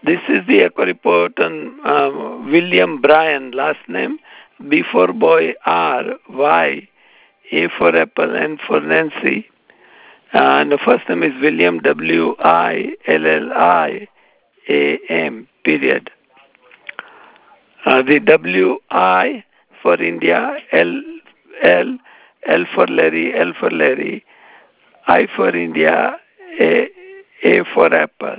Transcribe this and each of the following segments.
This is the echo report on William Bryan, last name B for boy R, Y, A for apple, N for Nancy. And the first name is William William, period. The W-I for India, L, L for Larry, L for Larry, I for India, A for apple,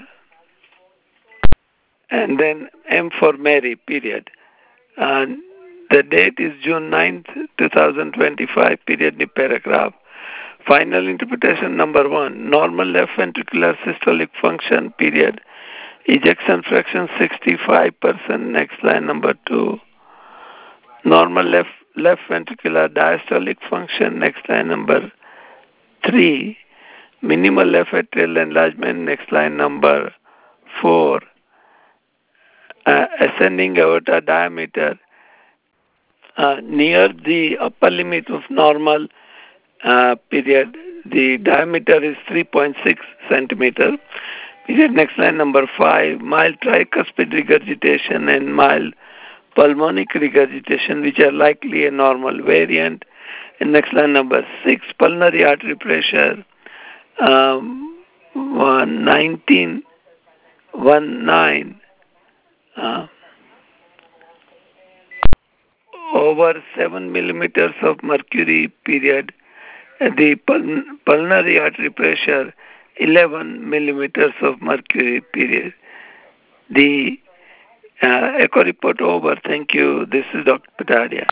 and then M for Mary, period. And the date is June 9th, 2025, period, the paragraph. Final interpretation number 1, normal left ventricular systolic function, period. Ejection fraction 65%, next line number 2. Normal left ventricular diastolic function, next line number 3. Minimal left atrial enlargement, next line number 4. Ascending aorta diameter near the upper limit of normal, period. The diameter is 3.6 centimeter. Period. Next line number 5. Mild tricuspid regurgitation and mild pulmonic regurgitation, which are likely a normal variant. And next line number 6. Pulmonary artery pressure 19. Over 7 millimeters of mercury, period. The pulmonary artery pressure 11 millimeters of mercury, period. The echo report over. Thank you. This is Dr. Patadia.